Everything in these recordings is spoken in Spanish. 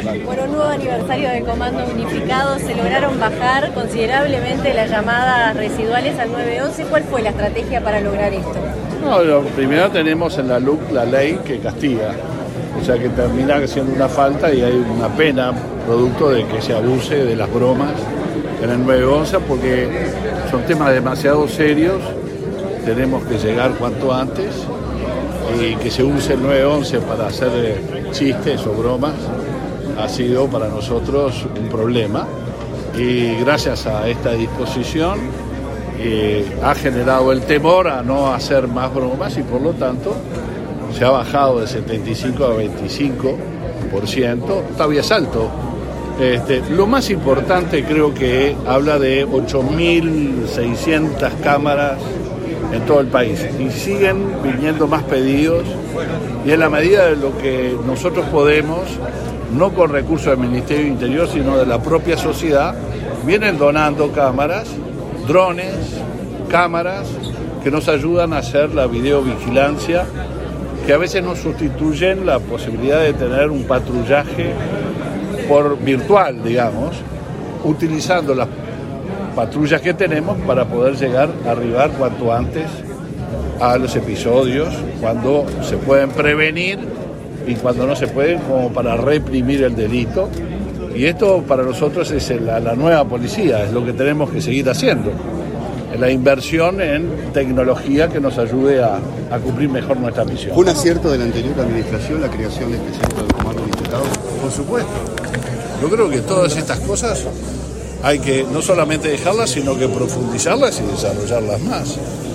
Por un nuevo aniversario del Comando Unificado se lograron bajar considerablemente las llamadas residuales al 911. ¿Cuál fue la estrategia para lograr esto? No, primero tenemos en la LUC la ley que castiga, o sea que termina siendo una falta y hay una pena producto de que se abuse de las bromas en el 911 porque son temas demasiado serios, tenemos que llegar cuanto antes y que se use el 911 para hacer chistes o bromas ha sido para nosotros un problema y gracias a esta disposición ha generado el temor a no hacer más bromas y por lo tanto se ha bajado de 75 a 25%, todavía es alto. Lo más importante creo que habla de 8.600 cámaras en todo el país y siguen viniendo más pedidos y en la medida de lo que nosotros podemos, no con recursos del Ministerio del Interior sino de la propia sociedad, vienen donando cámaras, drones, cámaras que nos ayudan a hacer la videovigilancia, que a veces nos sustituyen la posibilidad de tener un patrullaje por virtual, digamos, utilizando las patrullas que tenemos para poder arribar cuanto antes a los episodios, cuando se pueden prevenir y cuando no se pueden, como para reprimir el delito. Y esto para nosotros es la nueva policía, es lo que tenemos que seguir haciendo. La inversión en tecnología que nos ayude a cumplir mejor nuestra misión. ¿Fue un acierto de la anterior administración la creación de este centro del Comando Unificado? Por supuesto. Yo creo que todas estas cosas hay que no solamente dejarlas, sino que profundizarlas y desarrollarlas más.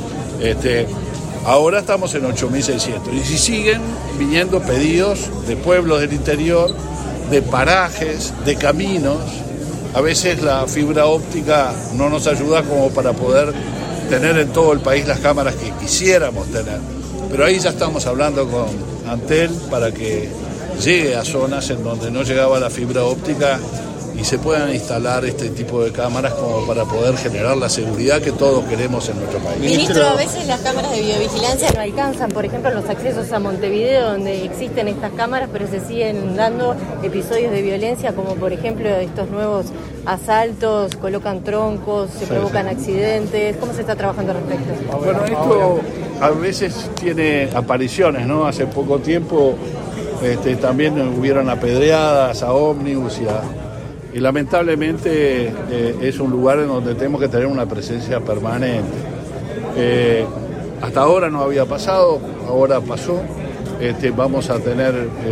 Ahora estamos en 8.600 y si siguen viniendo pedidos de pueblos del interior, de parajes, de caminos. A veces la fibra óptica no nos ayuda como para poder tener en todo el país las cámaras que quisiéramos tener. Pero ahí ya estamos hablando con Antel para que llegue a zonas en donde no llegaba la fibra óptica y se puedan instalar este tipo de cámaras como para poder generar la seguridad que todos queremos en nuestro país. Ministro, a veces las cámaras de videovigilancia no alcanzan, por ejemplo, los accesos a Montevideo, donde existen estas cámaras, pero se siguen dando episodios de violencia, como por ejemplo estos nuevos asaltos, colocan troncos, se provocan accidentes. ¿Cómo se está trabajando al respecto? Bueno, esto a veces tiene apariciones, ¿no? Hace poco tiempo también hubieron apedreadas a ómnibus y lamentablemente es un lugar en donde tenemos que tener una presencia permanente. Hasta ahora no había pasado, ahora pasó. Vamos a tener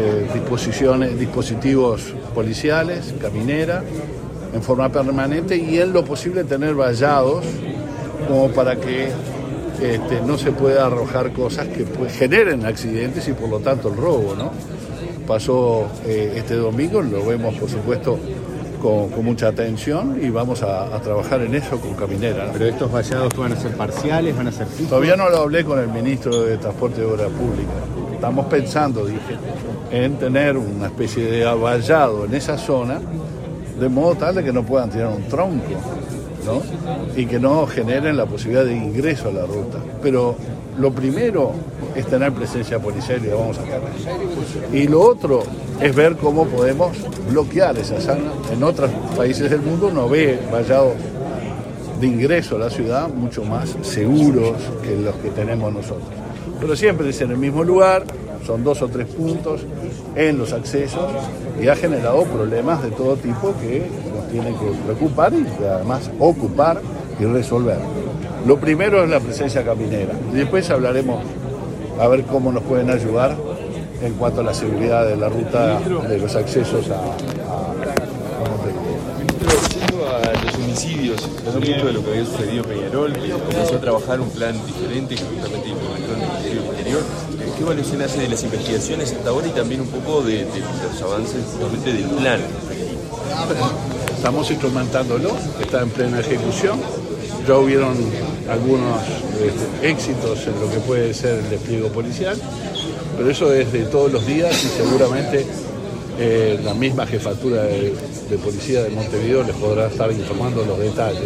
dispositivos policiales, caminera, en forma permanente y en lo posible tener vallados como para que no se pueda arrojar cosas que generen accidentes y por lo tanto el robo, ¿no? Pasó este domingo, lo vemos por supuesto con mucha atención y vamos a trabajar en eso con caminera, ¿no? ¿Pero estos vallados van a ser parciales, van a ser fijos? Todavía no lo hablé con el ministro de Transporte y Obras Públicas. Estamos pensando, en tener una especie de vallado en esa zona, de modo tal de que no puedan tirar un tronco, ¿no? Y que no generen la posibilidad de ingreso a la ruta. Pero lo primero es tener presencia policial y lo vamos a hacer. Y lo otro es ver cómo podemos bloquear esa zona. En otros países del mundo no ve vallados de ingreso a la ciudad mucho más seguros que los que tenemos nosotros. Pero siempre es en el mismo lugar, son 2 o 3 puntos en los accesos y ha generado problemas de todo tipo que nos tienen que preocupar y que además ocupar y resolver. Lo primero es la presencia caminera y después hablaremos a ver cómo nos pueden ayudar en cuanto a la seguridad de la ruta de los accesos a Ministro, yendo a los homicidios, pasó mucho de lo que había sucedido en Peñarol, comenzó a trabajar un plan diferente que justamente implementó el Ministerio del Interior. ¿Qué evaluación hace de las investigaciones hasta ahora y también un poco de los avances justamente del plan? Estamos instrumentándolo, está en plena ejecución. Ya hubieron algunos éxitos en lo que puede ser el despliegue policial, pero eso es de todos los días y seguramente la misma jefatura de policía de Montevideo les podrá estar informando los detalles.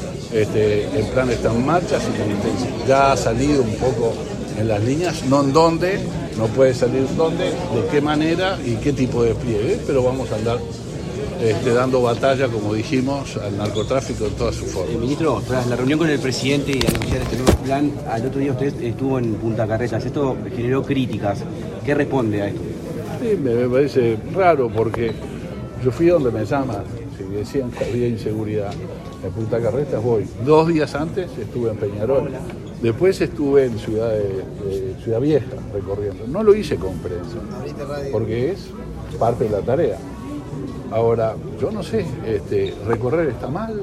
El plan está en marcha, ya ha salido un poco en las líneas, no en dónde, no puede salir dónde, de qué manera y qué tipo de despliegue, pero vamos a andar dando batalla, como dijimos, al narcotráfico en todas sus formas. Ministro, tras la reunión con el presidente y anunciar este nuevo plan, al otro día usted estuvo en Punta Carretas. Esto generó críticas. ¿Qué responde a esto? Sí, me parece raro porque yo fui donde me llaman, si decían que había inseguridad en Punta Carretas, voy. 2 días antes estuve en Peñarol, después estuve en Ciudad Vieja recorriendo. No lo hice con prensa, porque es parte de la tarea. Ahora, yo no sé, recorrer está mal,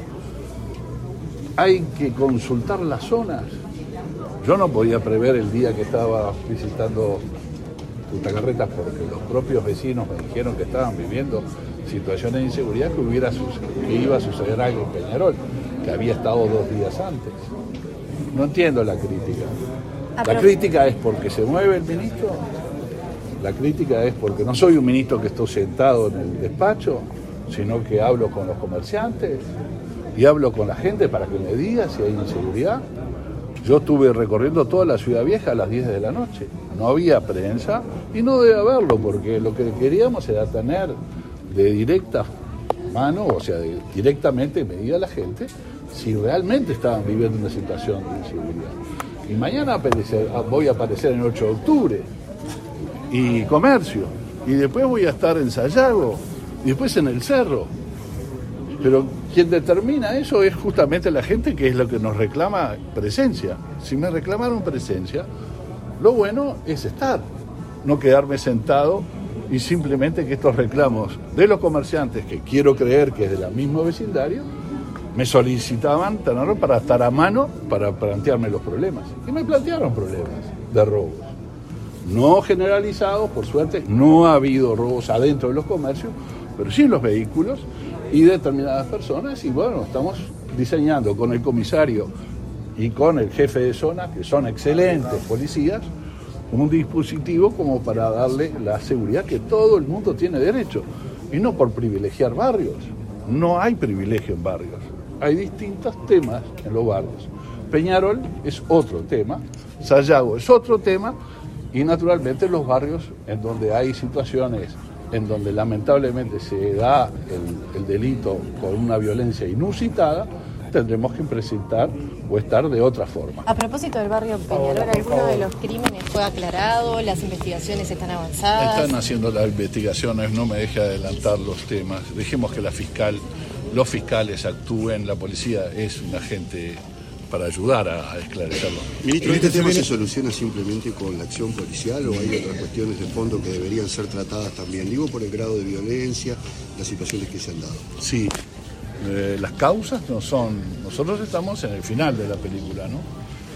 hay que consultar las zonas. Yo no podía prever el día que estaba visitando Punta Carretas porque los propios vecinos me dijeron que estaban viviendo situaciones de inseguridad, que iba a suceder algo en Peñarol, que había estado 2 días antes. No entiendo la crítica. La crítica es porque se mueve el ministro. La crítica es porque no soy un ministro que estoy sentado en el despacho, sino que hablo con los comerciantes y hablo con la gente para que me diga si hay inseguridad. Yo estuve recorriendo toda la Ciudad Vieja a las 10 de la noche. No había prensa y no debe haberlo, porque lo que queríamos era tener de directa mano, o sea, directamente medida a la gente, si realmente estaban viviendo una situación de inseguridad. Y mañana voy a aparecer en 8 de octubre. Y Comercio, y después voy a estar en Sayago, y después en el Cerro. Pero quien determina eso es justamente la gente, que es lo que nos reclama presencia. Si me reclamaron presencia, lo bueno es estar, no quedarme sentado y simplemente que estos reclamos de los comerciantes, que quiero creer que es de la misma vecindario, me solicitaban tenerlo para estar a mano para plantearme los problemas. Y me plantearon problemas de robos. No generalizados, por suerte, no ha habido robos adentro de los comercios, pero sí en los vehículos y determinadas personas. Y bueno, estamos diseñando con el comisario y con el jefe de zona, que son excelentes policías, un dispositivo como para darle la seguridad que todo el mundo tiene derecho. Y no por privilegiar barrios. No hay privilegio en barrios. Hay distintos temas en los barrios. Peñarol es otro tema, Sayago es otro tema, y naturalmente los barrios en donde hay situaciones en donde lamentablemente se da el delito con una violencia inusitada, tendremos que presentar o estar de otra forma. A propósito del barrio Peñarol, ¿alguno de los crímenes fue aclarado? ¿Las investigaciones están avanzadas? Están haciendo las investigaciones, no me deje adelantar los temas. Dejemos que los fiscales actúen, la policía es un agente para ayudar a esclarecerlo. Ministro, ¿este tema se soluciona simplemente con la acción policial o hay otras cuestiones de fondo que deberían ser tratadas también? Digo, por el grado de violencia, las situaciones que se han dado. Sí, las causas no son... Nosotros estamos en el final de la película, ¿no?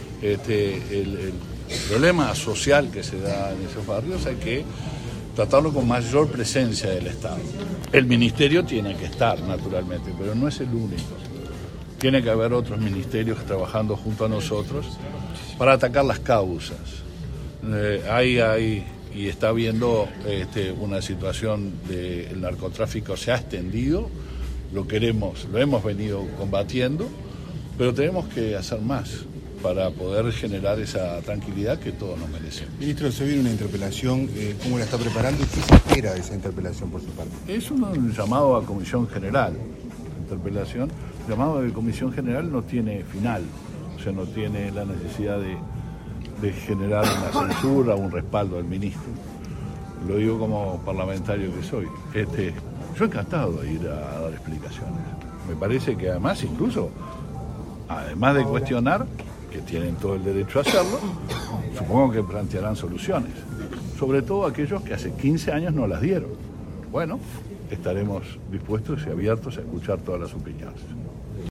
El problema social que se da en esos barrios hay que tratarlo con mayor presencia del Estado. El ministerio tiene que estar, naturalmente, pero no es el único. Tiene que haber otros ministerios trabajando junto a nosotros para atacar las causas. Y está habiendo una situación del narcotráfico, se ha extendido, lo hemos venido combatiendo, pero tenemos que hacer más para poder generar esa tranquilidad que todos nos merecemos. Ministro, se viene una interpelación, ¿cómo la está preparando y qué se espera de esa interpelación por su parte? Es un llamado a Comisión General. Interpelación, el llamado de Comisión General no tiene final, o sea, no tiene la necesidad de generar una censura o un respaldo al ministro. Lo digo como parlamentario que soy. Yo encantado de ir a dar explicaciones. Me parece que además, incluso, además de cuestionar, que tienen todo el derecho a hacerlo, supongo que plantearán soluciones. Sobre todo aquellos que hace 15 años no las dieron. Bueno, estaremos dispuestos y abiertos a escuchar todas las opiniones.